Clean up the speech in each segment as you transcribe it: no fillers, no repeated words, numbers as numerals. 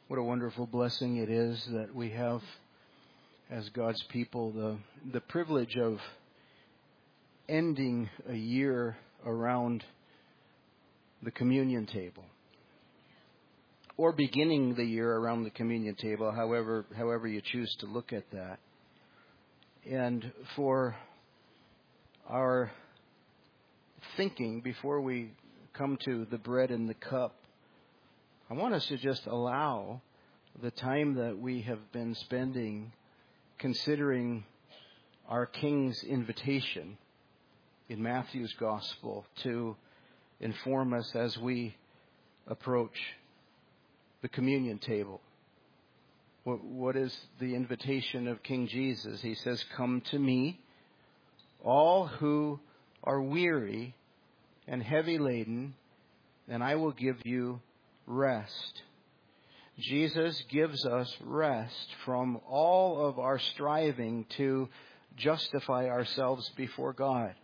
What a wonderful blessing it is that we have as God's people the privilege of ending a year around the communion table, or beginning the year around the communion table, however you choose to look at that. And for our thinking, before we come to the bread and the cup, I want us to just allow the time that we have been spending considering our King's invitation in Matthew's Gospel to inform us as we approach the communion table. What is the invitation of King Jesus? He says, "Come to me, all who are weary and heavy laden, and I will give you rest." Jesus gives us rest from all of our striving to justify ourselves before God.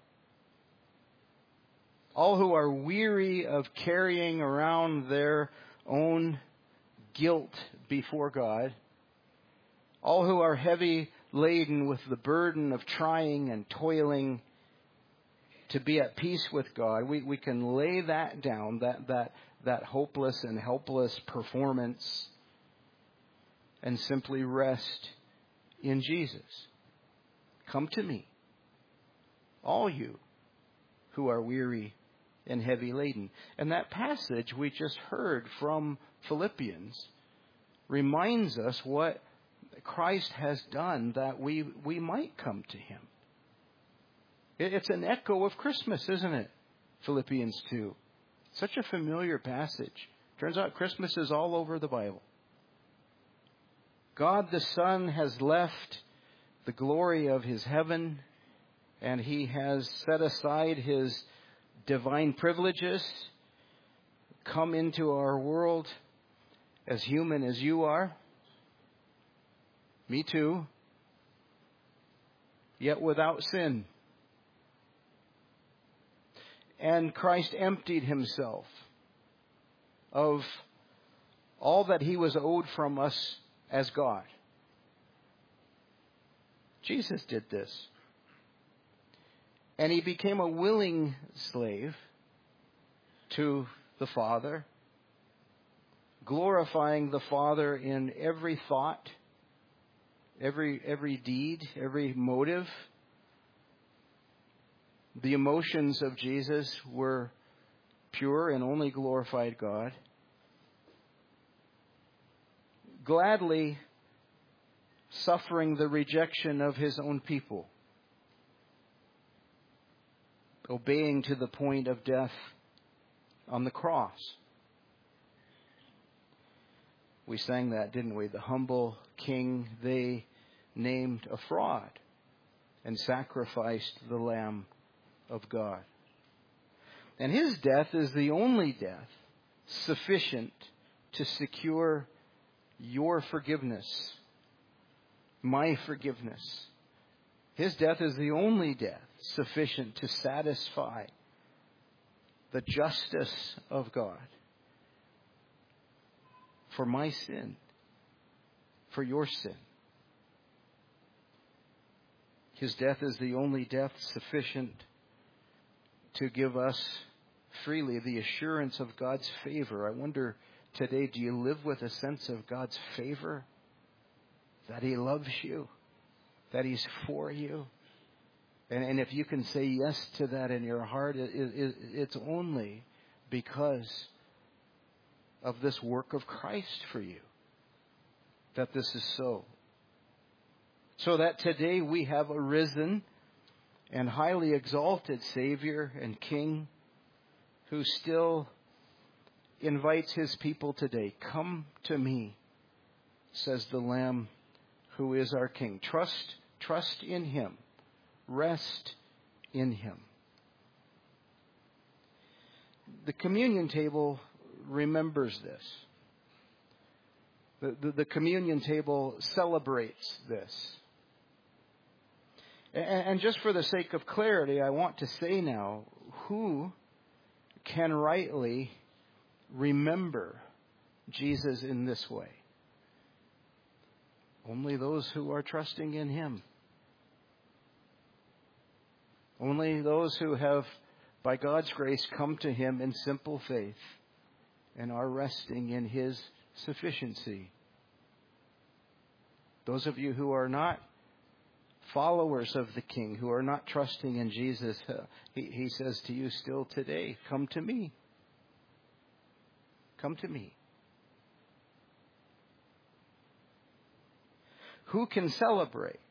All who are weary of carrying around their own guilt before God, all who are heavy laden with the burden of trying and toiling to be at peace with God, we can lay that down, that hopeless and helpless performance, and simply rest in Jesus. Come to me, all you who are weary and heavy laden. And that passage we just heard from Philippians reminds us what Christ has done that we might come to Him. It's an echo of Christmas, isn't it? Philippians 2. Such a familiar passage. Turns out Christmas is all over the Bible. God the Son has left the glory of His heaven, and He has set aside His divine privileges, come into our world as human as you are. Me too. Yet without sin. And Christ emptied Himself of all that He was owed from us as God. Jesus did this. And He became a willing slave to the Father, glorifying the Father in every thought, every deed, every motive. The emotions of Jesus were pure and only glorified God. Gladly suffering the rejection of His own people, obeying to the point of death on the cross. We sang that, didn't we? The humble king they named a fraud and sacrificed the Lamb of God. And His death is the only death sufficient to secure your forgiveness, my forgiveness. His death is the only death sufficient to satisfy the justice of God for my sin, for your sin. His death is the only death sufficient to give us freely the assurance of God's favor. I wonder today, do you live with a sense of God's favor? That He loves you, that He's for you. And if you can say yes to that in your heart, it's only because of this work of Christ for you that this is so. So that today we have a risen and highly exalted Savior and King who still invites His people today. Come to me, says the Lamb who is our King. Trust in Him. Rest in Him. The communion table remembers this. The communion table celebrates this. And just for the sake of clarity, I want to say now, who can rightly remember Jesus in this way? Only those who are trusting in Him. Only those who have, by God's grace, come to Him in simple faith and are resting in His sufficiency. Those of you who are not followers of the King, who are not trusting in Jesus, He says to you still today, come to me. Come to me. Who can celebrate?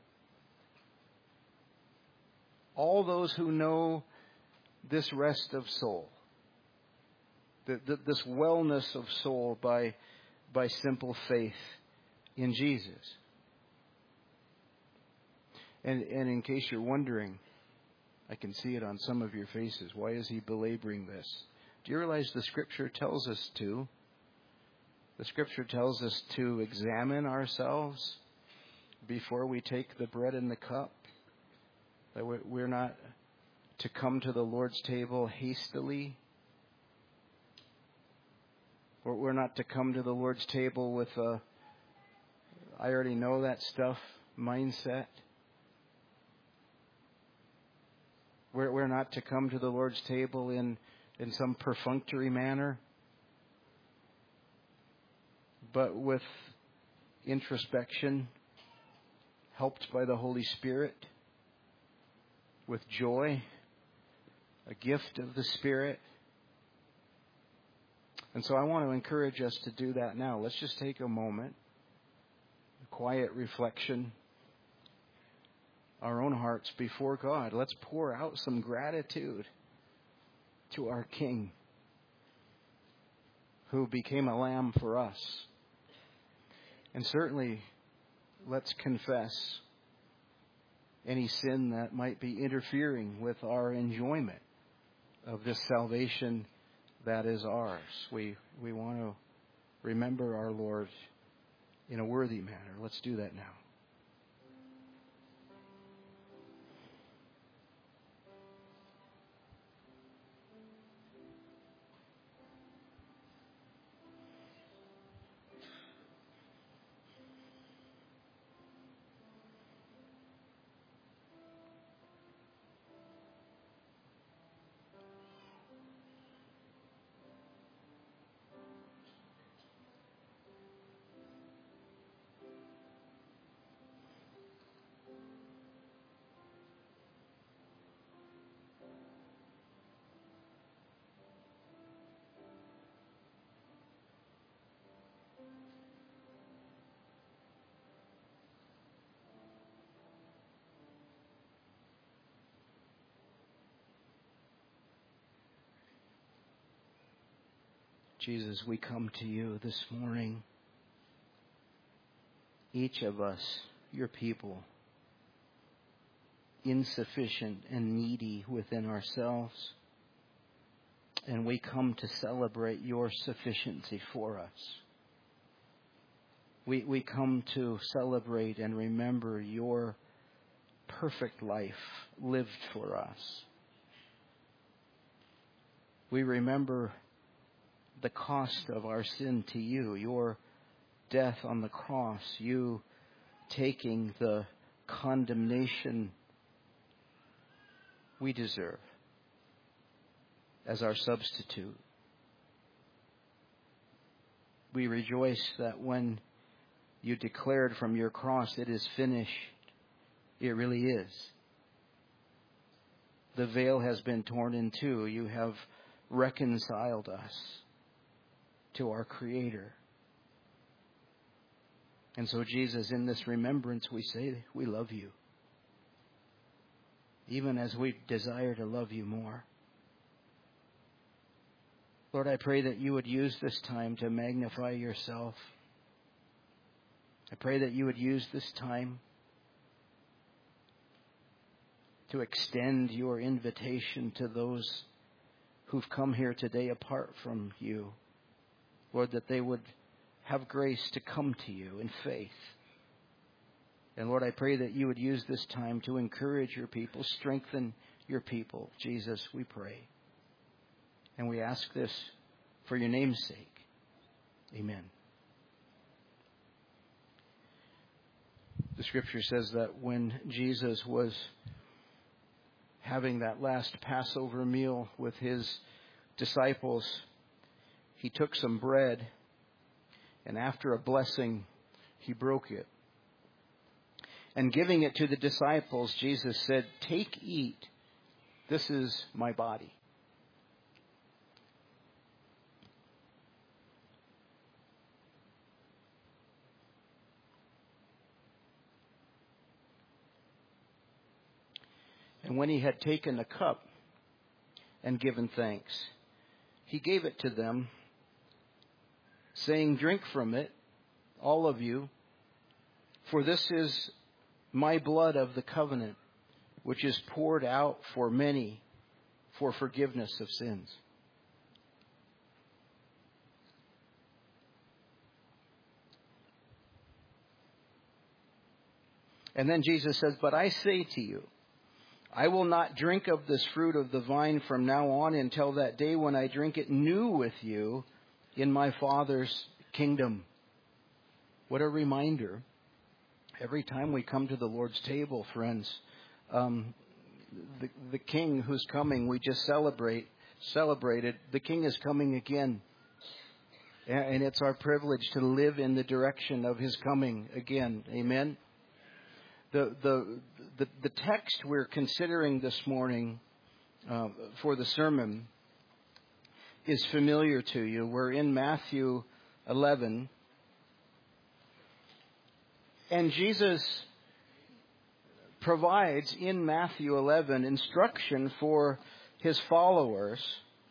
All those who know this rest of soul, this wellness of soul by simple faith in Jesus. And in case you're wondering, I can see it on some of your faces. Why is he belaboring this? Do you realize the Scripture tells us to? The Scripture tells us to examine ourselves before we take the bread and the cup. That we're not to come to the Lord's table hastily. Or we're not to come to the Lord's table with a, I already know that stuff mindset. We're not to come to the Lord's table in some perfunctory manner, but with introspection, helped by the Holy Spirit, with joy, a gift of the Spirit. And so I want to encourage us to do that now. Let's just take a moment, a quiet reflection, our own hearts before God. Let's pour out some gratitude to our King who became a lamb for us. And certainly, let's confess any sin that might be interfering with our enjoyment of this salvation that is ours. We want to remember our Lord in a worthy manner. Let's do that now. Jesus, we come to you this morning, each of us, your people, insufficient and needy within ourselves, and we come to celebrate your sufficiency for us. We come to celebrate and remember your perfect life lived for us. We remember the cost of our sin to you, your death on the cross, you taking the condemnation we deserve as our substitute. We rejoice that when you declared from your cross, it is finished, it really is. The veil has been torn in two. You have reconciled us to our Creator. And so, Jesus, in this remembrance, we say we love you, even as we desire to love you more. Lord, I pray that you would use this time to magnify yourself. I pray that you would use this time to extend your invitation to those who've come here today apart from you. Lord, that they would have grace to come to you in faith. And Lord, I pray that you would use this time to encourage your people, strengthen your people. Jesus, we pray. And we ask this for your name's sake. Amen. The scripture says that when Jesus was having that last Passover meal with his disciples, he took some bread, and after a blessing, he broke it. And giving it to the disciples, Jesus said, "Take, eat. This is my body." And when he had taken the cup and given thanks, he gave it to them, saying, "Drink from it, all of you, for this is my blood of the covenant, which is poured out for many for forgiveness of sins." And then Jesus says, "But I say to you, I will not drink of this fruit of the vine from now on until that day when I drink it new with you in my Father's kingdom." What a reminder. Every time we come to the Lord's table, friends, the King who's coming, we just celebrated. The King is coming again. And it's our privilege to live in the direction of his coming again. Amen. The text we're considering this morning for the sermon is familiar to you. We're in Matthew 11. And Jesus provides in Matthew 11 instruction for his followers,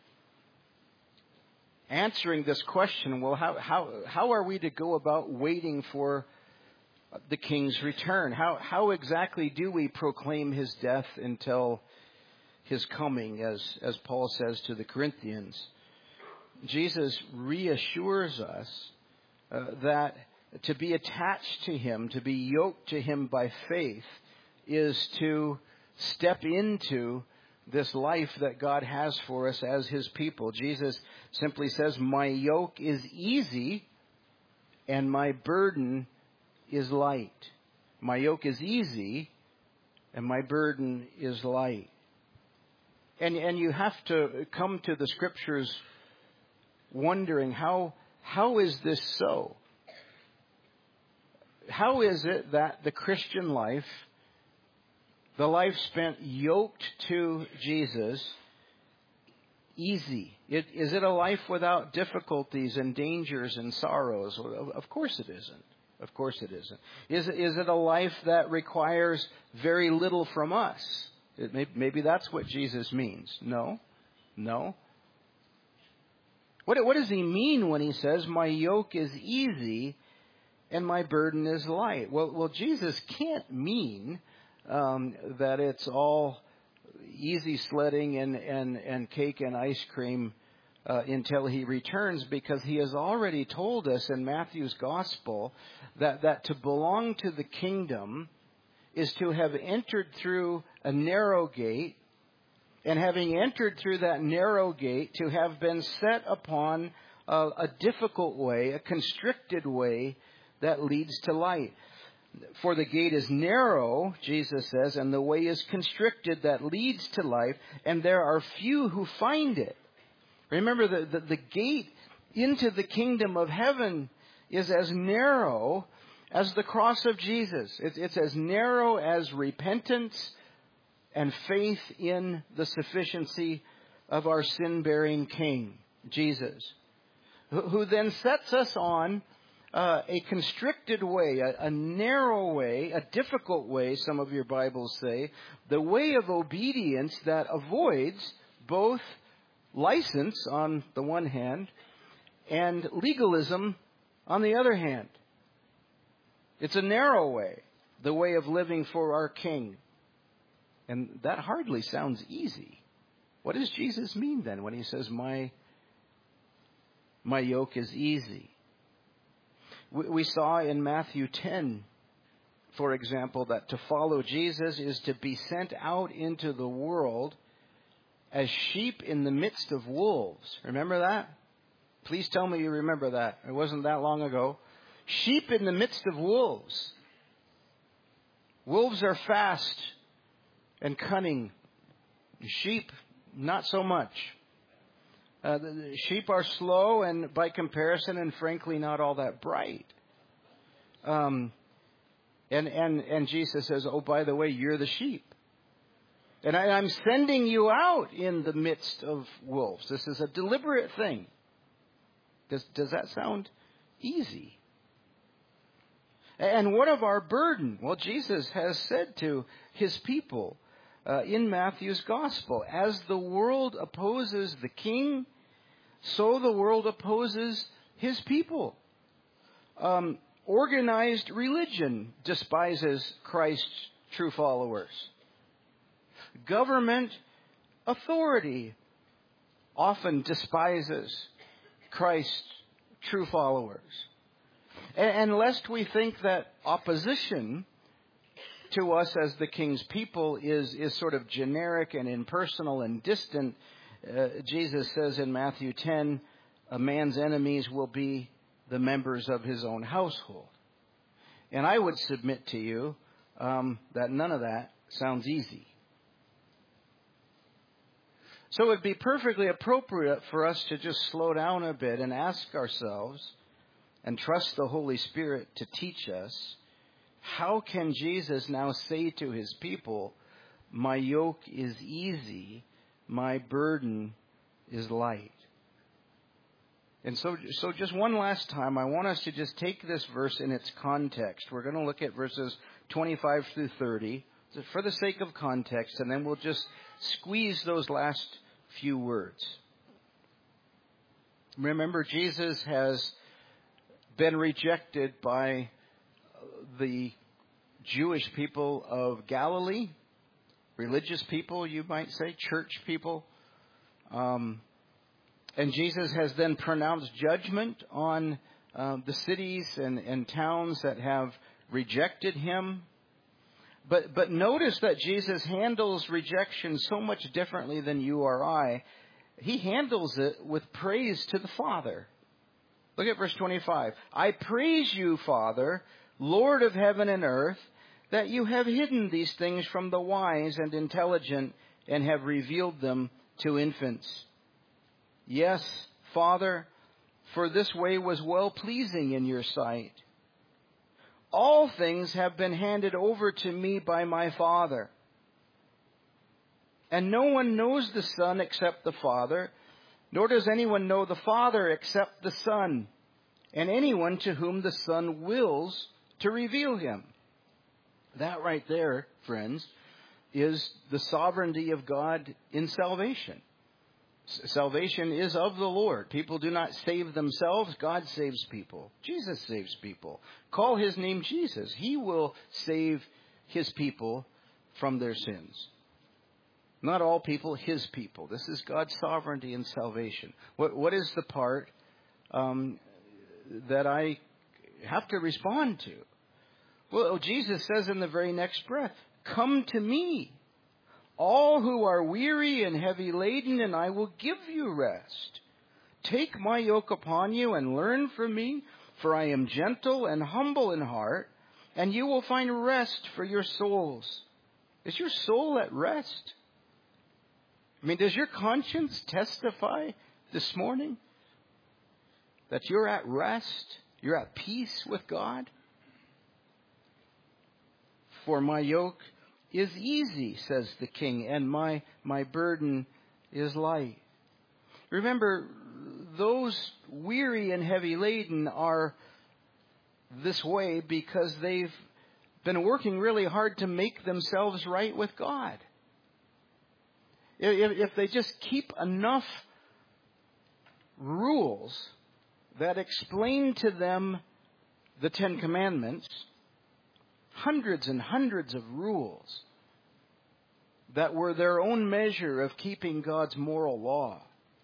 answering this question, well, how are we to go about waiting for the King's return? How exactly do we proclaim his death until his coming, as Paul says to the Corinthians? Jesus reassures us that to be attached to him, to be yoked to him by faith, is to step into this life that God has for us as his people. Jesus simply says, "My yoke is easy and my burden is light." My yoke is easy and my burden is light. And you have to come to the scriptures wondering, how is this so? How is it that the Christian life, the life spent yoked to Jesus, easy? Is it a life without difficulties and dangers and sorrows? Of course it isn't. Of course it isn't. Is it a life that requires very little from us? Maybe that's what Jesus means. No. What does he mean when he says, "My yoke is easy and my burden is light"? Well, Jesus can't mean that it's all easy sledding and cake and ice cream until he returns, because he has already told us in Matthew's gospel that to belong to the kingdom is to have entered through a narrow gate, and having entered through that narrow gate, to have been set upon a difficult way, a constricted way that leads to light. "For the gate is narrow," Jesus says, "and the way is constricted that leads to life, and there are few who find it." Remember, the gate into the kingdom of heaven is as narrow as the cross of Jesus. It's as narrow as repentance and faith in the sufficiency of our sin-bearing King, Jesus, who then sets us on a constricted way, a narrow way, a difficult way, some of your Bibles say, the way of obedience that avoids both license on the one hand and legalism on the other hand. It's a narrow way, the way of living for our King. And that hardly sounds easy. What does Jesus mean then when he says, my yoke is easy? We saw in Matthew 10, for example, that to follow Jesus is to be sent out into the world as sheep in the midst of wolves. Remember that? Please tell me you remember that. It wasn't that long ago. Sheep in the midst of wolves. Wolves are fast and cunning. Sheep, not so much. The sheep are slow and by comparison and frankly not all that bright. And Jesus says, oh, by the way, you're the sheep. And I'm sending you out in the midst of wolves. This is a deliberate thing. Does that sound easy? And what of our burden? Well, Jesus has said to his people in Matthew's gospel, as the world opposes the king, so the world opposes his people. Organized religion despises Christ's true followers. Government authority often despises Christ's true followers. And lest we think that opposition to us as the king's people is sort of generic and impersonal and distant, Jesus says in Matthew 10, a man's enemies will be the members of his own household. And I would submit to you that none of that sounds easy. So it would be perfectly appropriate for us to just slow down a bit and ask ourselves and trust the Holy Spirit to teach us, how can Jesus now say to his people, my yoke is easy, my burden is light? And so just one last time, I want us to just take this verse in its context. We're going to look at verses 25 through 30 for the sake of context, and then we'll just squeeze those last few words. Remember, Jesus has been rejected by the Jewish people of Galilee, religious people, you might say, church people. And Jesus has then pronounced judgment on the cities and towns that have rejected him. But notice that Jesus handles rejection so much differently than you or I. He handles it with praise to the Father. Look at verse 25. I praise you, Father, Lord of heaven and earth, that you have hidden these things from the wise and intelligent and have revealed them to infants. Yes, Father, for this way was well-pleasing in your sight. All things have been handed over to me by my Father. And no one knows the Son except the Father, nor does anyone know the Father except the Son, and anyone to whom the Son wills to reveal him. That right there, friends, is the sovereignty of God in salvation. Salvation is of the Lord. People do not save themselves. God saves people. Jesus saves people. Call his name Jesus. He will save his people from their sins. Not all people, his people. This is God's sovereignty in salvation. What is the part that I have to respond to? Well, Jesus says in the very next breath, come to me, all who are weary and heavy laden, and I will give you rest. Take my yoke upon you and learn from me, for I am gentle and humble in heart, and you will find rest for your souls. Is your soul at rest? I mean, does your conscience testify this morning that you're at rest? You're at peace with God? For my yoke is easy, says the King, and my burden is light. Remember, those weary and heavy laden are this way because they've been working really hard to make themselves right with God. If they just keep enough rules that explain to them the Ten Commandments, hundreds and hundreds of rules that were their own measure of keeping God's moral law,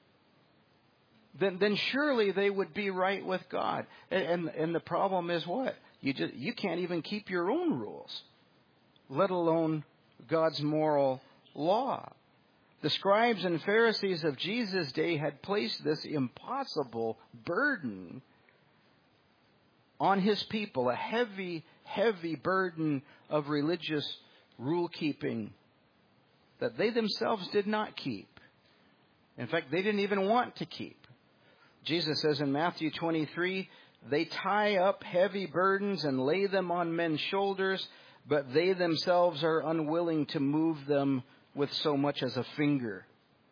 then surely they would be right with God. And the problem is what? You can't even keep your own rules, let alone God's moral law. The scribes and Pharisees of Jesus' day had placed this impossible burden on his people, a heavy, heavy burden of religious rule keeping that they themselves did not keep. In fact, they didn't even want to keep. Jesus says in Matthew 23, they tie up heavy burdens and lay them on men's shoulders, but they themselves are unwilling to move them with so much as a finger.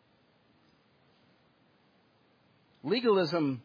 Legalism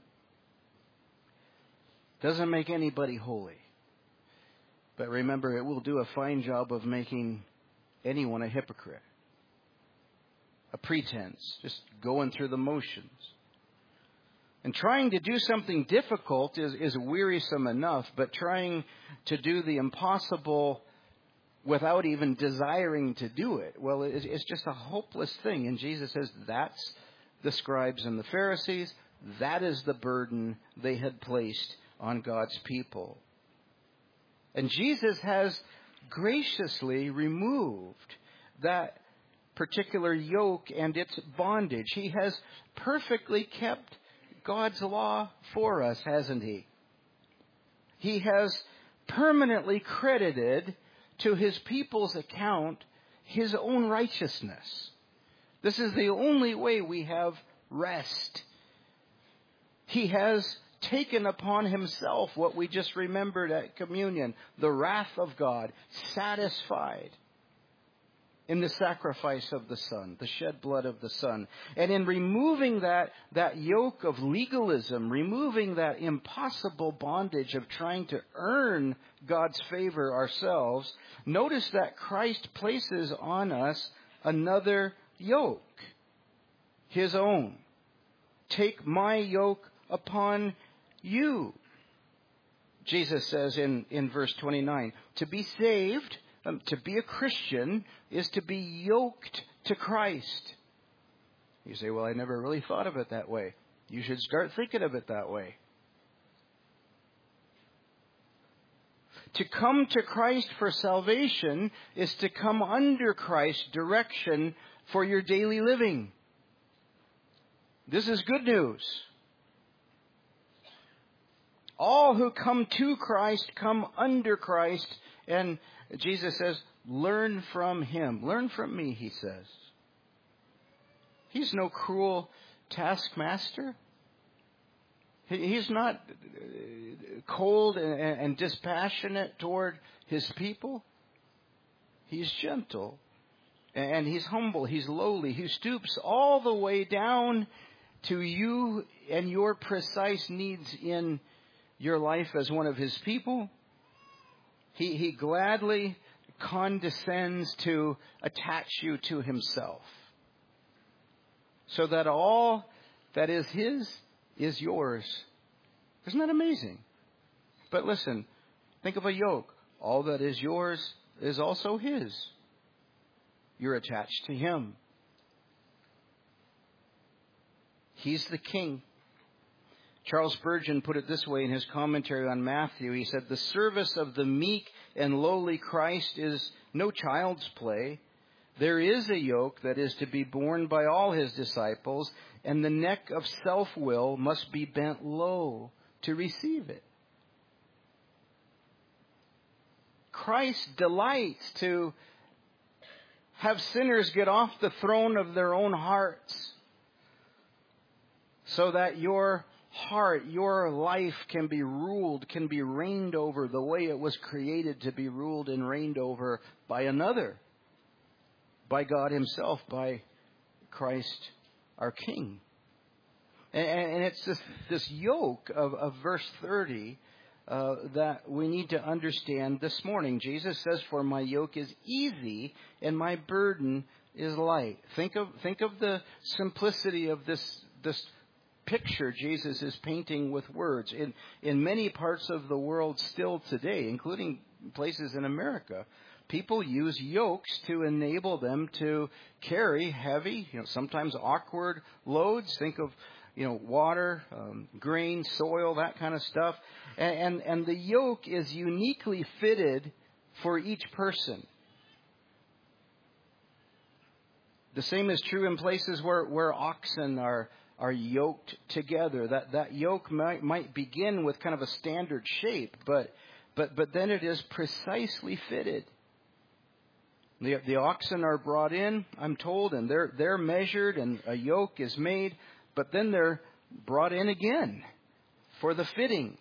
doesn't make anybody holy. But remember, it will do a fine job of making anyone a hypocrite, a pretense, just going through the motions. And trying to do something difficult is wearisome enough, but trying to do the impossible without even desiring to do it, well, it's just a hopeless thing. And Jesus says that's the scribes and the Pharisees. That is the burden they had placed on God's people. And Jesus has graciously removed that particular yoke and its bondage. He has perfectly kept God's law for us, hasn't he? He has permanently credited to his people's account his own righteousness. This is the only way we have rest. He has taken upon himself what we just remembered at communion, the wrath of God, satisfied in the sacrifice of the Son, the shed blood of the Son. And in removing that yoke of legalism, removing that impossible bondage of trying to earn God's favor ourselves, notice that Christ places on us another yoke, his own. Take my yoke upon you. Jesus says in verse 29, to be saved, to be a Christian is to be yoked to Christ. You say, well, I never really thought of it that way. You should start thinking of it that way. To come to Christ for salvation is to come under Christ's direction for your daily living. This is good news. All who come to Christ come under Christ, and Jesus says, learn from him. Learn from me, he says. He's no cruel taskmaster. He's not cold and dispassionate toward his people. He's gentle and he's humble. He's lowly. He stoops all the way down to you and your precise needs in your life as one of his people. He gladly condescends to attach you to himself, so that all that is his is yours. Isn't that amazing? But listen, think of a yoke. All that is yours is also his. You're attached to him. He's the king. Charles Spurgeon put it this way in his commentary on Matthew. He said, the service of the meek and lowly Christ is no child's play. There is a yoke that is to be borne by all his disciples, and the neck of self-will must be bent low to receive it. Christ delights to have sinners get off the throne of their own hearts, so that your heart, your life can be ruled, can be reigned over the way it was created to be ruled and reigned over by another, by God himself, by Christ our King. And it's this yoke of verse 30 that we need to understand this morning. Jesus says, for my yoke is easy and my burden is light. Think of the simplicity of this picture Jesus is painting with words. In many parts of the world still today, including places in America, people use yokes to enable them to carry heavy, sometimes awkward loads. Think of, water, grain, soil, that kind of stuff. And the yoke is uniquely fitted for each person. The same is true in places where oxen are are yoked together. That yoke might begin with kind of a standard shape, but then it is precisely fitted. The oxen are brought in, I'm told, and they're measured, and a yoke is made, but then they're brought in again for the fitting.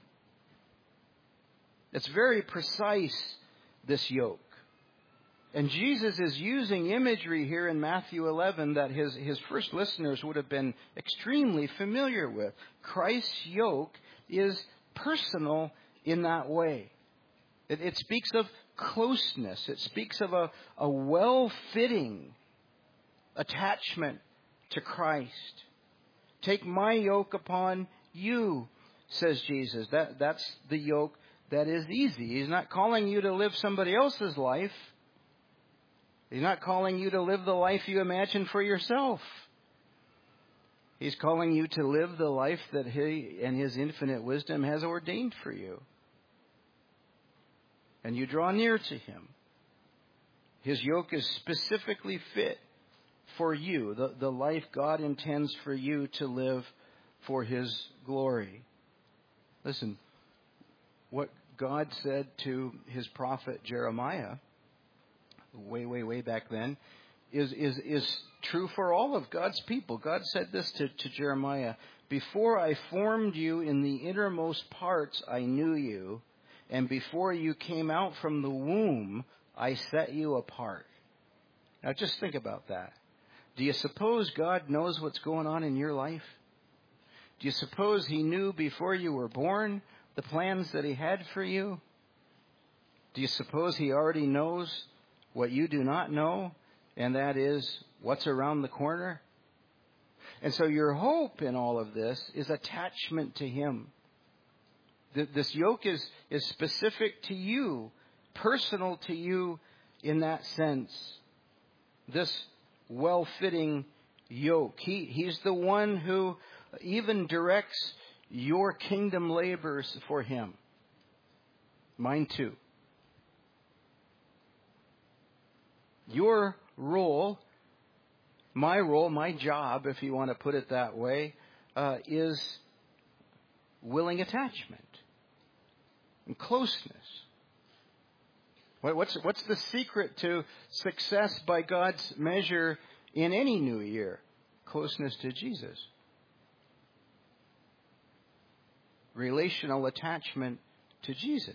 It's very precise, this yoke. And Jesus is using imagery here in Matthew 11 that his first listeners would have been extremely familiar with. Christ's yoke is personal in that way. It speaks of closeness. It speaks of a well-fitting attachment to Christ. Take my yoke upon you, says Jesus. That's the yoke that is easy. He's not calling you to live somebody else's life. He's not calling you to live the life you imagine for yourself. He's calling you to live the life that He, in His infinite wisdom, has ordained for you. And you draw near to Him. His yoke is specifically fit for you, the life God intends for you to live for His glory. Listen, what God said to His prophet Jeremiah, way back then, is true for all of God's people. God said this to Jeremiah: before I formed you in the innermost parts, I knew you. And before you came out from the womb, I set you apart. Now just think about that. Do you suppose God knows what's going on in your life? Do you suppose He knew before you were born the plans that He had for you? Do you suppose He already knows what you do not know, and that is what's around the corner? And so your hope in all of this is attachment to Him. This yoke is specific to you, personal to you in that sense. This well-fitting yoke. He's the one who even directs your kingdom labors for Him. Mine too. Your role, my job, if you want to put it that way, is willing attachment and closeness. What's the secret to success by God's measure in any new year? Closeness to Jesus. Relational attachment to Jesus.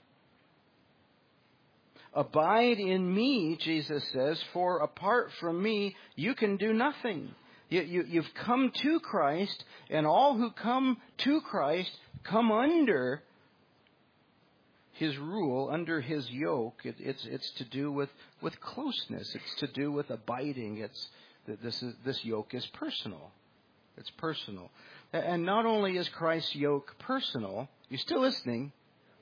Abide in me, Jesus says, for apart from me, you can do nothing. You've come to Christ, and all who come to Christ come under His rule, under His yoke. It's to do with closeness. It's to do with abiding. This yoke is personal. It's personal. And not only is Christ's yoke personal, you still listening?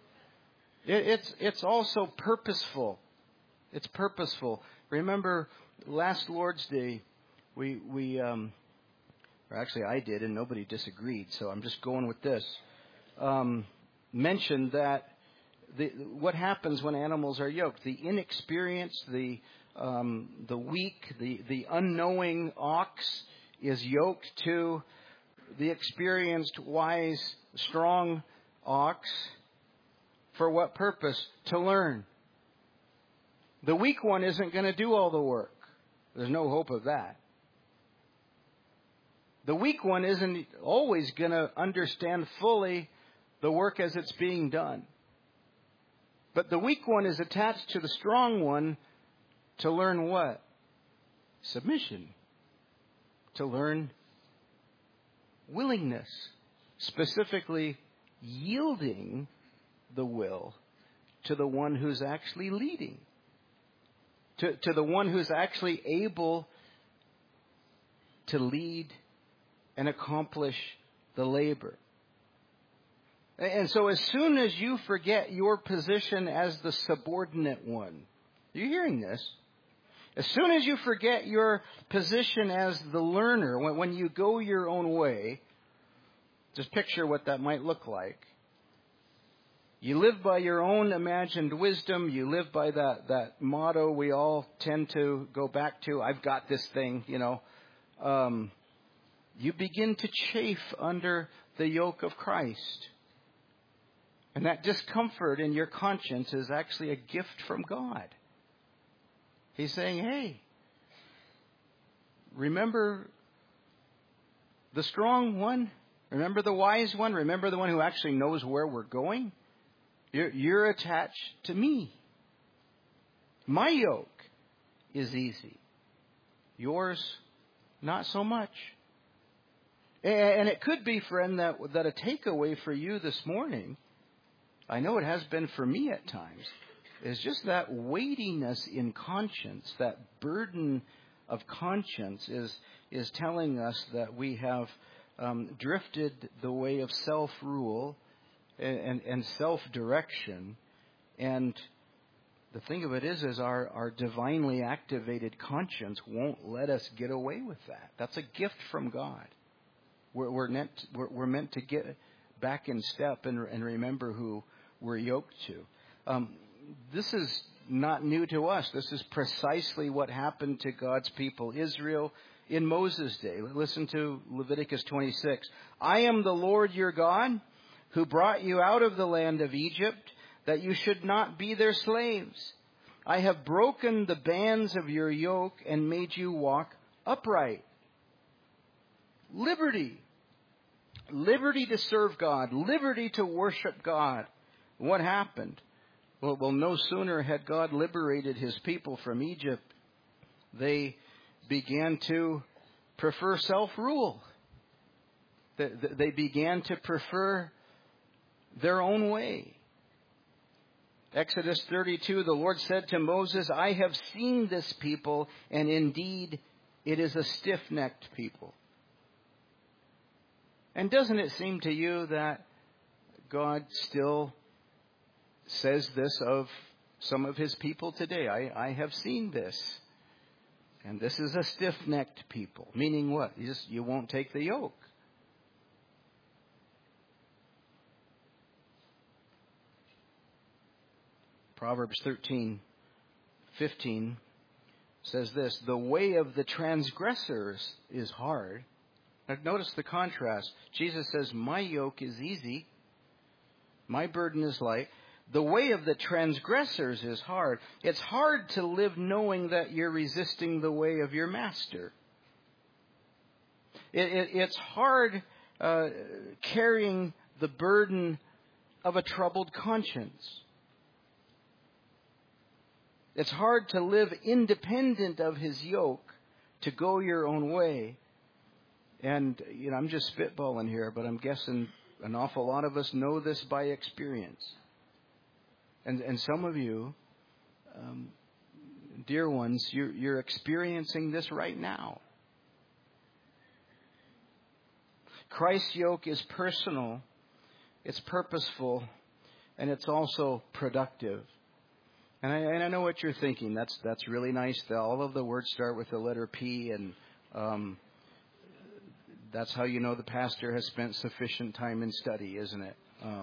It's also purposeful. It's purposeful. Remember, last Lord's Day, or actually I did, and nobody disagreed, so I'm just going with this. Mentioned that what happens when animals are yoked? The inexperienced, the weak, the unknowing ox is yoked to the experienced, wise, strong ox. For what purpose? To learn. The weak one isn't going to do all the work. There's no hope of that. The weak one isn't always going to understand fully the work as it's being done. But the weak one is attached to the strong one to learn what? Submission. To learn willingness. Specifically, yielding the will to the one who's actually leading. To the one who's actually able to lead and accomplish the labor. And so as soon as you forget your position as the subordinate one, are you hearing this? As soon as you forget your position as the learner, when you go your own way, just picture what that might look like. You live by your own imagined wisdom. You live by that motto we all tend to go back to. I've got this thing, you begin to chafe under the yoke of Christ. And that discomfort in your conscience is actually a gift from God. He's saying, hey, remember the strong one? Remember the wise one? Remember the one who actually knows where we're going? You're attached to me. My yoke is easy. Yours, not so much. And it could be, friend, that a takeaway for you this morning, I know it has been for me at times, is just that weightiness in conscience, that burden of conscience is telling us that we have drifted the way of self-rule and self-direction. And the thing of it is our divinely activated conscience won't let us get away with that. That's a gift from God. We're meant to get back in step and remember who we're yoked to. This is not new to us. This is precisely what happened to God's people, Israel, in Moses' day. Listen to Leviticus 26. I am the Lord your God, who brought you out of the land of Egypt, that you should not be their slaves. I have broken the bands of your yoke and made you walk upright. Liberty. Liberty to serve God. Liberty to worship God. What happened? Well, no sooner had God liberated his people from Egypt, they began to prefer self-rule. They began to prefer their own way. Exodus 32, the Lord said to Moses, I have seen this people, and indeed it is a stiff-necked people. And doesn't it seem to you that God still says this of some of his people today? I have seen this. And this is a stiff-necked people. Meaning what? You won't take the yoke. Proverbs 13:15 says this, the way of the transgressors is hard. Now notice the contrast. Jesus says, my yoke is easy. My burden is light. The way of the transgressors is hard. It's hard to live knowing that you're resisting the way of your master. It's hard carrying the burden of a troubled conscience. It's hard to live independent of his yoke, to go your own way. And, I'm just spitballing here, but I'm guessing an awful lot of us know this by experience. And some of you, dear ones, you're experiencing this right now. Christ's yoke is personal, it's purposeful, and it's also productive. And I know what you're thinking. That's really nice. All of the words start with the letter P, and that's how you know the pastor has spent sufficient time in study, isn't it?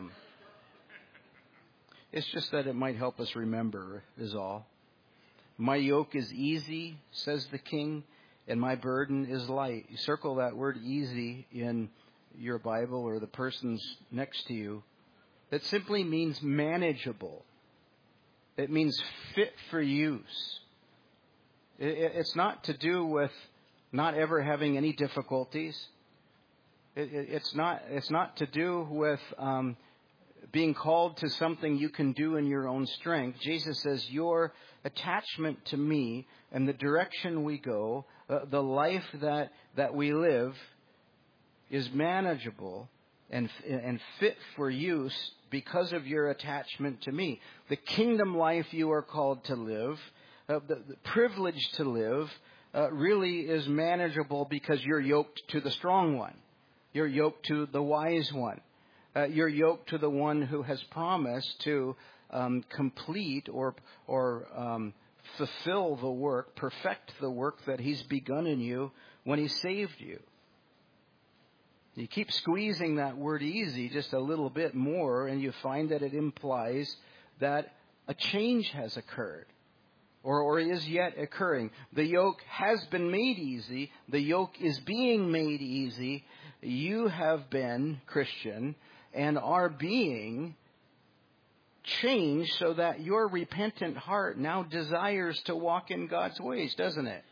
It's just that it might help us remember, is all. My yoke is easy, says the King, and my burden is light. You circle that word easy in your Bible or the person's next to you. That simply means manageable. It means fit for use. It's not to do with not ever having any difficulties. It's not to do with being called to something you can do in your own strength. Jesus says, your attachment to me and the direction we go, the life that we live is manageable and fit for use because of your attachment to me. The kingdom life you are called to live, the privilege to live, really is manageable because you're yoked to the strong one. You're yoked to the wise one. You're yoked to the one who has promised to complete or fulfill the work, perfect the work that he's begun in you when he saved you. You keep squeezing that word easy just a little bit more, and you find that it implies that a change has occurred. or is yet occurring. The yoke has been made easy. The yoke is being made easy. You have been, Christian, and are being changed so that your repentant heart now desires to walk in God's ways, doesn't it?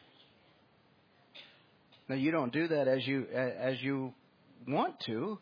Now, you don't do that as you want to,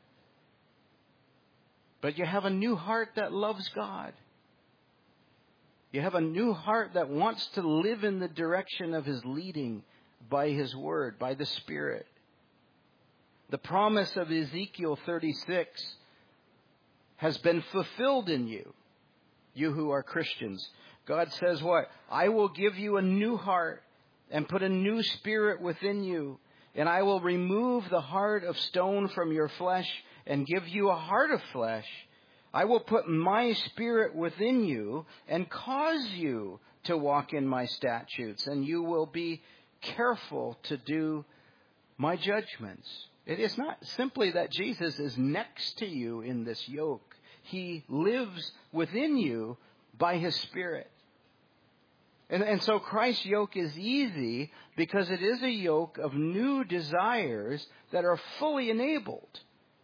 but you have a new heart that loves God. You have a new heart that wants to live in the direction of His leading by His Word, by the Spirit. The promise of Ezekiel 36 has been fulfilled in you, you who are Christians. God says what? I will give you a new heart and put a new spirit within you, and I will remove the heart of stone from your flesh and give you a heart of flesh. I will put my spirit within you and cause you to walk in my statutes, and you will be careful to do my judgments. It is not simply that Jesus is next to you in this yoke. He lives within you by His Spirit. And so Christ's yoke is easy because it is a yoke of new desires that are fully enabled.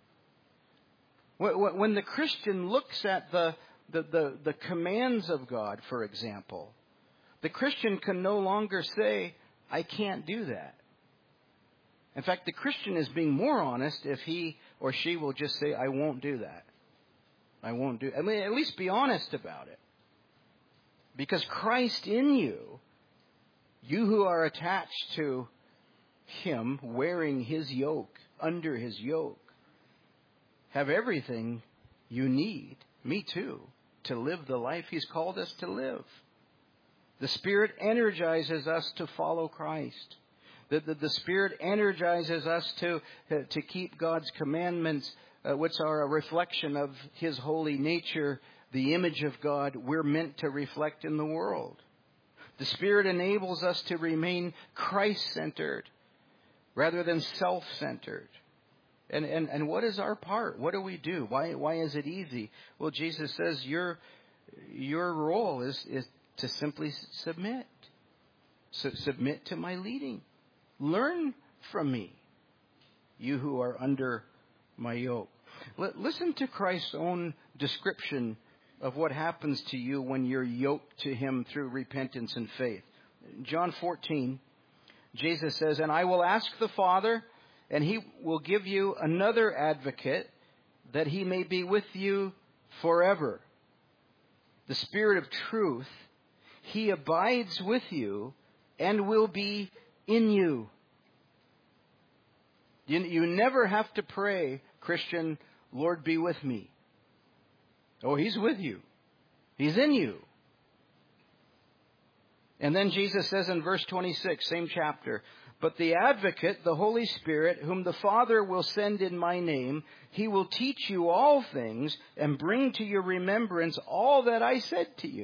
When the Christian looks at the commands of God, for example, the Christian can no longer say, I can't do that. In fact, the Christian is being more honest if he or she will just say, I won't do that. I won't do. I mean, at least be honest about it. Because Christ in you, you who are attached to Him, wearing His yoke, under His yoke, have everything you need, me too, to live the life He's called us to live. The Spirit energizes us to follow Christ. The Spirit energizes us to keep God's commandments, which are a reflection of His holy nature, the image of God we're meant to reflect in the world. The Spirit enables us to remain Christ-centered rather than self-centered. And what is our part? What do we do? Why is it easy? Well, Jesus says your role is to simply submit. Submit to my leading. Learn from me, you who are under my yoke. Listen to Christ's own description of what happens to you when you're yoked to Him through repentance and faith. John 14, Jesus says, and I will ask the Father, and He will give you another advocate, that He may be with you forever. The Spirit of truth, He abides with you and will be in you. You never have to pray, Christian, Lord, be with me. Oh, He's with you. He's in you. And then Jesus says in verse 26, same chapter, but the advocate, the Holy Spirit, whom the Father will send in my name, He will teach you all things and bring to your remembrance all that I said to you.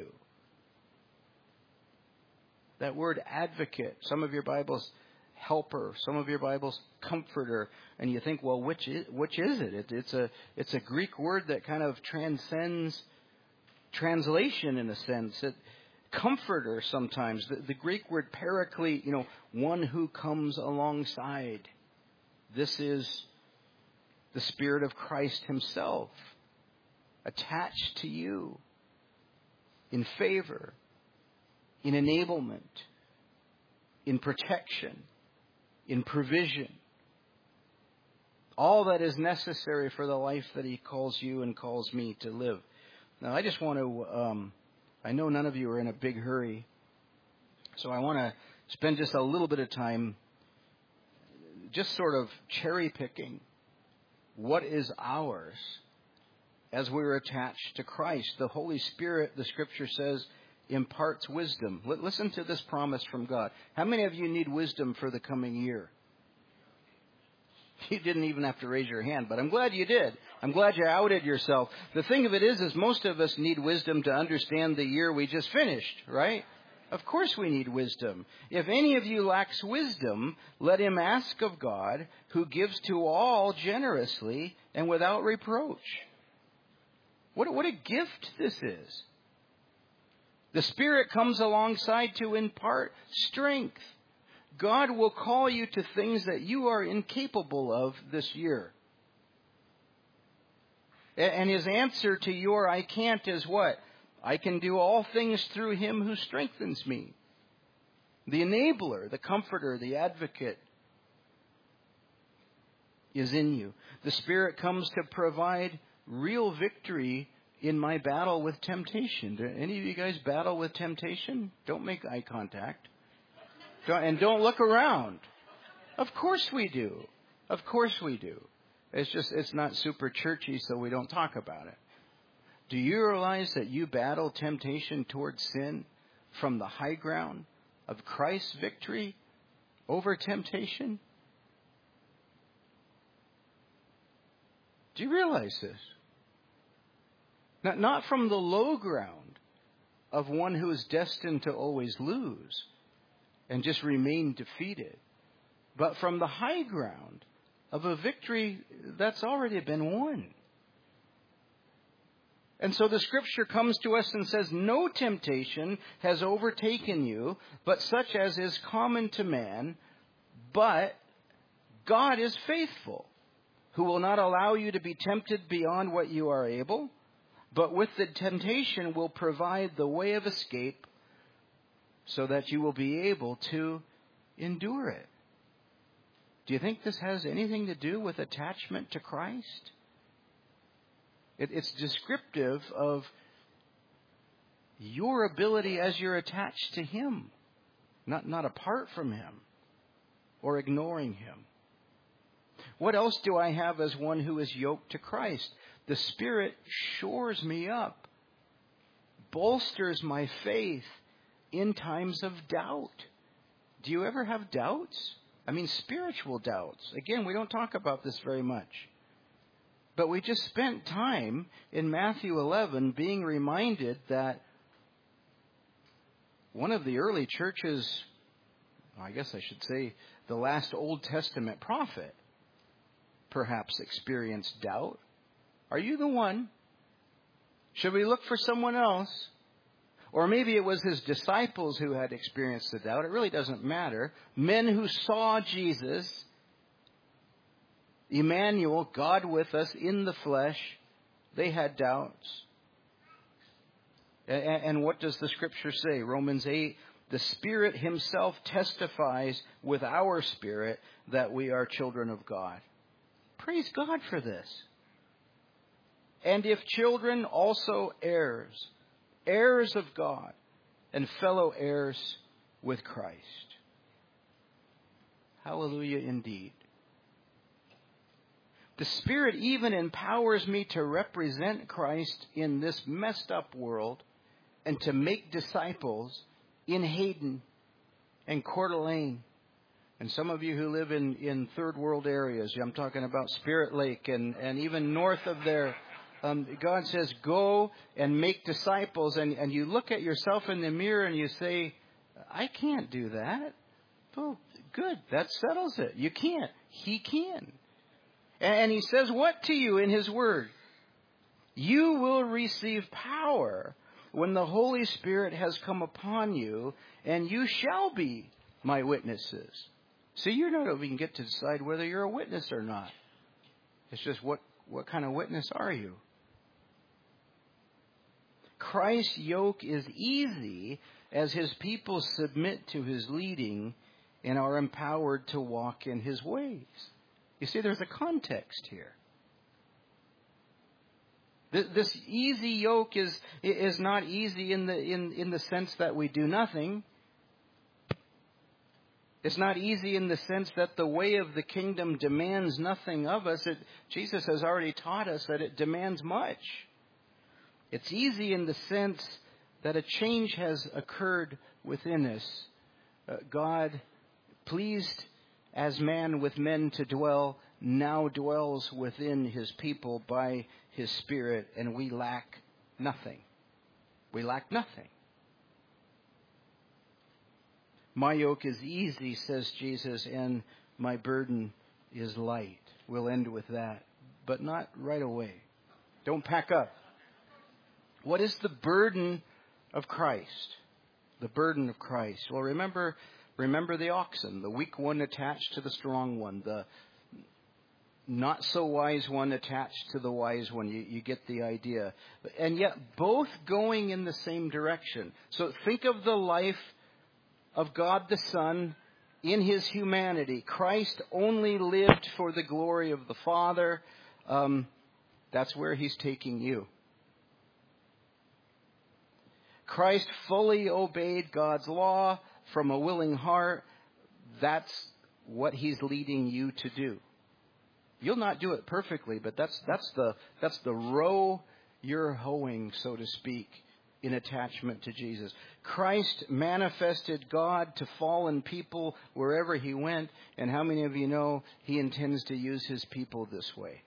That word advocate, some of your Bibles, helper, some of your Bibles, comforter, and you think, well, which is it? It's a Greek word that kind of transcends translation in a sense. Comforter sometimes. The Greek word paraclete, one who comes alongside. This is the Spirit of Christ Himself attached to you in favor, in enablement, in protection, in provision. All that is necessary for the life that He calls you and calls me to live. Now, I just want to, I know none of you are in a big hurry, so I want to spend just a little bit of time just sort of cherry picking what is ours as we're attached to Christ. The Holy Spirit, the Scripture says, imparts wisdom. Listen to this promise from God. How many of you need wisdom for the coming year? You didn't even have to raise your hand, but I'm glad you did. I'm glad you outed yourself. The thing of it is most of us need wisdom to understand the year we just finished, right? Of course we need wisdom. If any of you lacks wisdom, let him ask of God, who gives to all generously and without reproach. What a gift this is. The Spirit comes alongside to impart strength. God will call you to things that you are incapable of this year. And His answer to your I can't is what? I can do all things through Him who strengthens me. The enabler, the comforter, the advocate is in you. The Spirit comes to provide real victory in my battle with temptation. Do any of you guys battle with temptation? Don't make eye contact. Don't look around. Of course we do. Of course we do. It's not super churchy, so we don't talk about it. Do you realize that you battle temptation towards sin from the high ground of Christ's victory over temptation? Do you realize this? Not from the low ground of one who is destined to always lose and just remain defeated, but from the high ground of a victory that's already been won. And so the Scripture comes to us and says, no temptation has overtaken you, but such as is common to man, but God is faithful, who will not allow you to be tempted beyond what you are able, but with the temptation will provide the way of escape so that you will be able to endure it. Do you think this has anything to do with attachment to Christ? It's descriptive of your ability as you're attached to Him, not apart from Him or ignoring Him. What else do I have as one who is yoked to Christ? The Spirit shores me up, bolsters my faith in times of doubt. Do you ever have doubts? I mean, spiritual doubts. Again, we don't talk about this very much. But we just spent time in Matthew 11 being reminded that one of the early churches, I guess I should say the last Old Testament prophet, perhaps experienced doubt. Are you the one? Should we look for someone else? Or maybe it was his disciples who had experienced the doubt. It really doesn't matter. Men who saw Jesus, Emmanuel, God with us in the flesh, they had doubts. And what does the Scripture say? Romans 8, the Spirit Himself testifies with our spirit that we are children of God. Praise God for this. And if children, also heirs, heirs of God, and fellow heirs with Christ. Hallelujah indeed. The Spirit even empowers me to represent Christ in this messed up world and to make disciples in Hayden and Coeur d'Alene. And some of you who live in third world areas, I'm talking about Spirit Lake and even north of there, God says, go and make disciples. And you look at yourself in the mirror and you say, I can't do that. Well, good. That settles it. You can't. He can. And He says what to you in His Word? You will receive power when the Holy Spirit has come upon you, and you shall be my witnesses. So you don't even get to decide whether you're a witness or not. It's just what kind of witness are you? Christ's yoke is easy as His people submit to His leading and are empowered to walk in His ways. You see, there's a context here. This easy yoke is not easy in the sense that we do nothing. It's not easy in the sense that the way of the kingdom demands nothing of us. Jesus has already taught us that it demands much. It's easy in the sense that a change has occurred within us. God, pleased as man with men to dwell, now dwells within His people by His Spirit, and we lack nothing. We lack nothing. My yoke is easy, says Jesus, and my burden is light. We'll end with that, but not right away. Don't pack up. What is the burden of Christ, the burden of Christ. Well, remember the oxen, the weak one attached to the strong one, the not so wise one attached to the wise one. You get the idea. And yet both going in the same direction. So think of the life of God the Son in his humanity. Christ only lived for the glory of the Father. That's where he's taking you. Christ fully obeyed God's law from a willing heart. That's what he's leading you to do. You'll not do it perfectly, but that's the row you're hoeing, so to speak, in attachment to Jesus. Christ manifested God to fallen people wherever he went, and how many of you know he intends to use his people this way?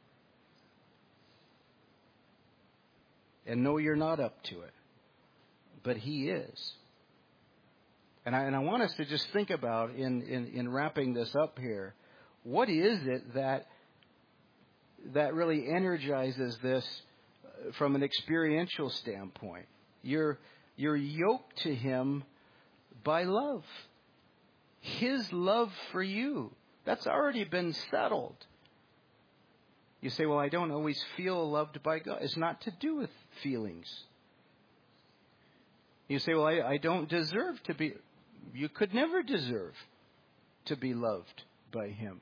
And no, you're not up to it, but he is. And I want us to just think about, in wrapping this up here, what is it that really energizes this from an experiential standpoint? You're yoked to him by love. His love for you. That's already been settled. You say, well, I don't always feel loved by God. It's not to do with feelings. You say, well, I don't deserve to be. You could never deserve to be loved by him.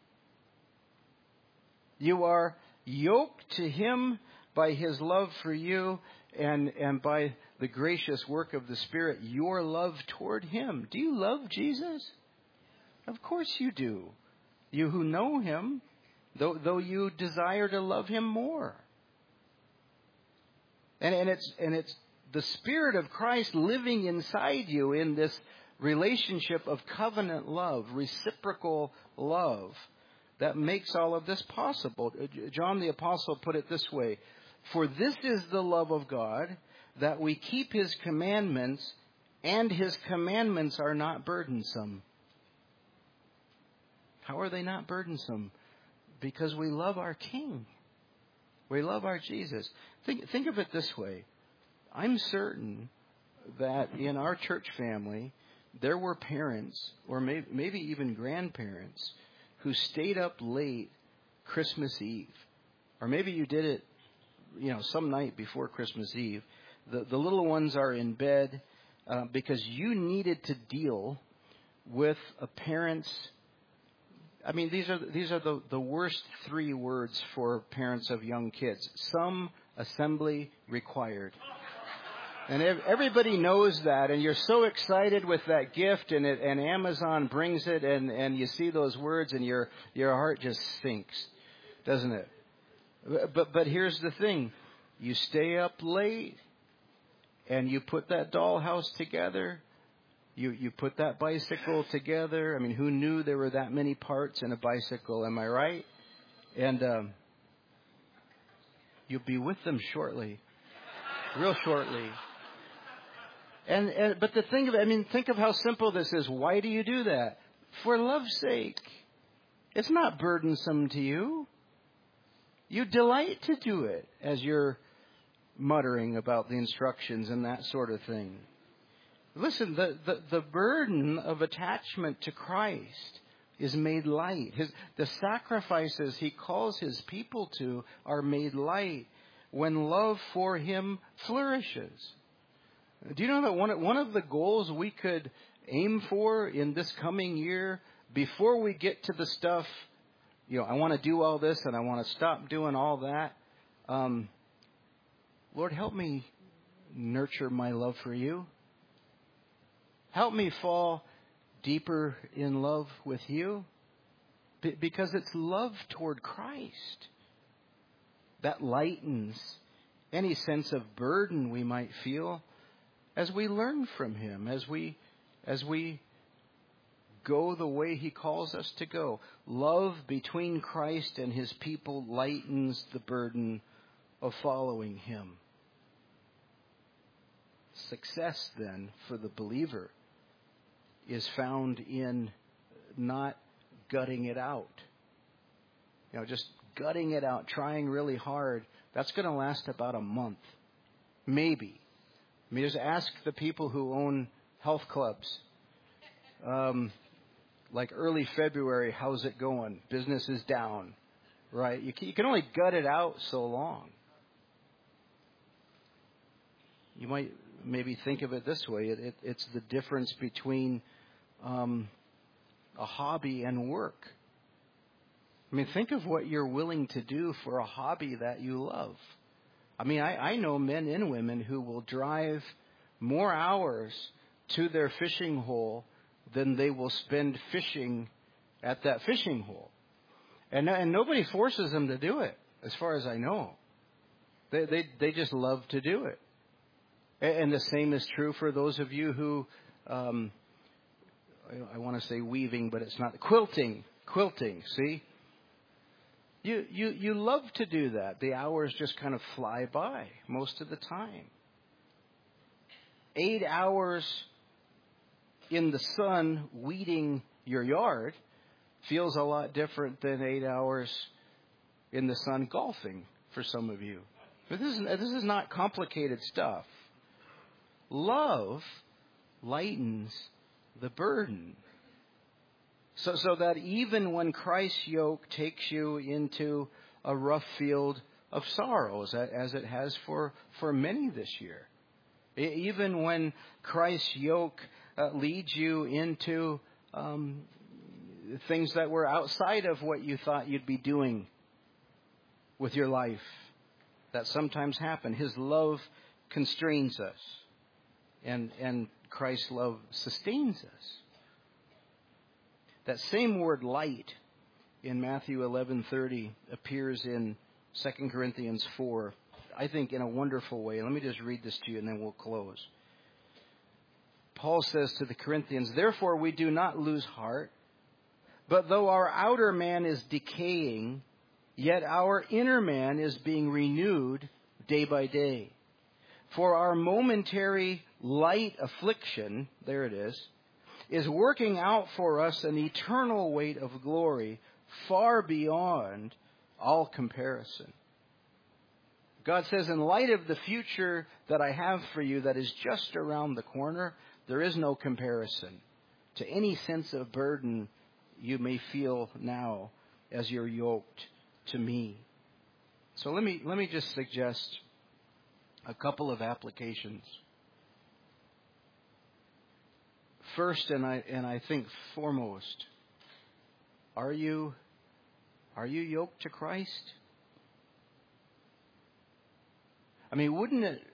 You are yoked to him by his love for you and by the gracious work of the Spirit, your love toward him. Do you love Jesus? Of course you do. You who know him, though you desire to love him more. And it's the Spirit of Christ living inside you in this relationship of covenant love, reciprocal love, that makes all of this possible. John the Apostle put it this way: for this is the love of God, that we keep his commandments, and his commandments are not burdensome. How are they not burdensome? Because we love our King. We love our Jesus. Think of it this way. I'm certain that in our church family, there were parents, or maybe even grandparents, who stayed up late Christmas Eve. Or maybe you did it, some night before Christmas Eve. The little ones are in bed because you needed to deal with a parent's. I mean, these are the worst three words for parents of young kids. Some assembly required. And everybody knows that, and you're so excited with that gift, and Amazon brings it, and you see those words, and your heart just sinks, doesn't it? But here's the thing: you stay up late, and you put that dollhouse together. You put that bicycle together. I mean, who knew there were that many parts in a bicycle? Am I right? And you'll be with them shortly, real shortly. But the thing of it, think of how simple this is. Why do you do that? For love's sake. It's not burdensome to you. You delight to do it as you're muttering about the instructions and that sort of thing. Listen, the burden of attachment to Christ is made light. The sacrifices he calls his people to are made light when love for him flourishes. Do you know that one of the goals we could aim for in this coming year, before we get to the stuff, I want to do all this and I want to stop doing all that. Lord, help me nurture my love for you. Help me fall deeper in love with you, because it's love toward Christ that lightens any sense of burden we might feel as we learn from him, as we go the way he calls us to go. Love between Christ and his people lightens the burden of following him. Success, then, for the believer is found in not gutting it out. Just gutting it out, trying really hard. That's going to last about a month. Maybe I mean, just ask the people who own health clubs. Like early February, how's it going? Business is down, right? You can only gut it out so long. You might maybe think of it this way. It's the difference between a hobby and work. I mean, think of what you're willing to do for a hobby that you love. I mean, I know men and women who will drive more hours to their fishing hole than they will spend fishing at that fishing hole. And nobody forces them to do it, as far as I know. They just love to do it. And the same is true for those of you who, I want to say weaving, but it's not. Quilting, see? You love to do that. The hours just kind of fly by most of the time. 8 hours in the sun weeding your yard feels a lot different than 8 hours in the sun golfing for some of you. But this is not complicated stuff. Love lightens the burden. So that even when Christ's yoke takes you into a rough field of sorrows, as it has for many this year, even when Christ's yoke leads you into things that were outside of what you thought you'd be doing with your life, that sometimes happen. His love constrains us, and Christ's love sustains us. That same word light in Matthew 11:30 appears in 2 Corinthians 4, I think in a wonderful way. Let me just read this to you and then we'll close. Paul says to the Corinthians, "Therefore we do not lose heart, but though our outer man is decaying, yet our inner man is being renewed day by day. For our momentary light affliction," there it is working out for us an eternal weight of glory far beyond all comparison. God says, in light of the future that I have for you that is just around the corner, there is no comparison to any sense of burden you may feel now as you're yoked to me. So let me just suggest a couple of applications. First, and I think foremost, are you yoked to Christ? I mean, wouldn't it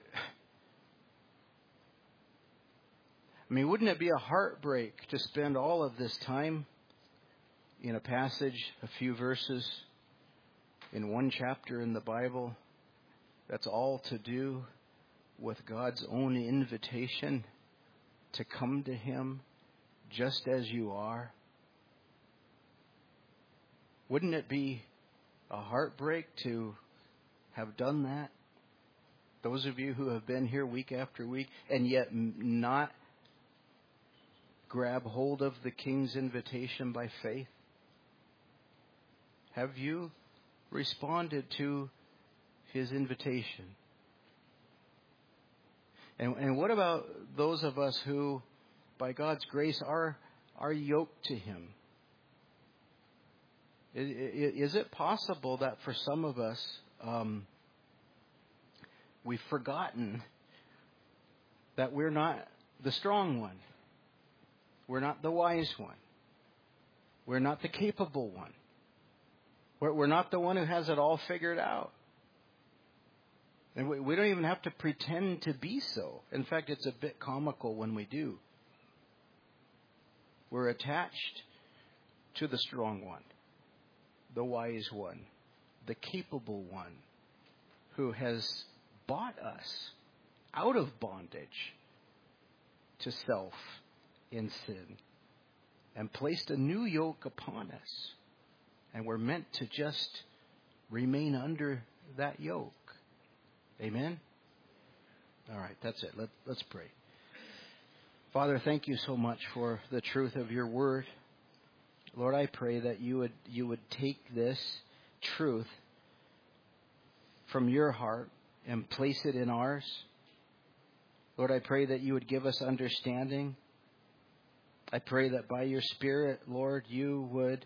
be a heartbreak to spend all of this time in a passage, a few verses, in one chapter in the Bible, that's all to do with God's own invitation to come to Him just as you are? Wouldn't it be a heartbreak to have done that? Those of you who have been here week after week and yet not grab hold of the King's invitation by faith. Have you responded to His invitation? And what about those of us who, by God's grace, are yoked to Him? Is it possible that for some of us, we've forgotten that we're not the strong one? We're not the wise one. We're not the capable one. We're not the one who has it all figured out. And we don't even have to pretend to be so. In fact, it's a bit comical when we do. We're attached to the strong one, the wise one, the capable one, who has bought us out of bondage to self in sin and placed a new yoke upon us. And we're meant to just remain under that yoke. Amen? All right, that's it. Let's pray. Father, thank you so much for the truth of your word. Lord, I pray that you would take this truth from your heart and place it in ours. Lord, I pray that you would give us understanding. I pray that by your Spirit, Lord, you would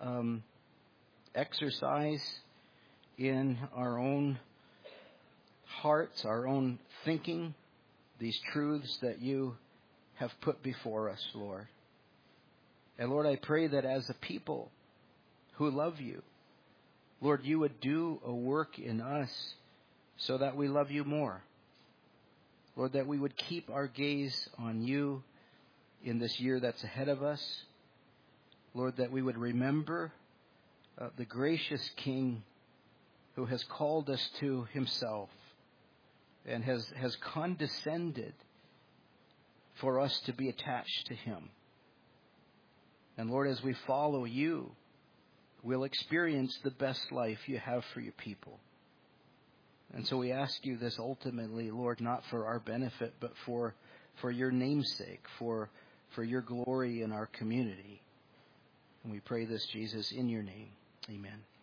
exercise in our own hearts, our own thinking, these truths that you have put before us, Lord. And Lord, I pray that as a people who love you, Lord, you would do a work in us so that we love you more. Lord, that we would keep our gaze on you in this year that's ahead of us. Lord, that we would remember the gracious King who has called us to himself and has condescended for us to be attached to him. And Lord, as we follow you, we'll experience the best life you have for your people. And so we ask you this ultimately, Lord, not for our benefit, but for your name's sake, for your glory in our community. And we pray this, Jesus, in your name. Amen.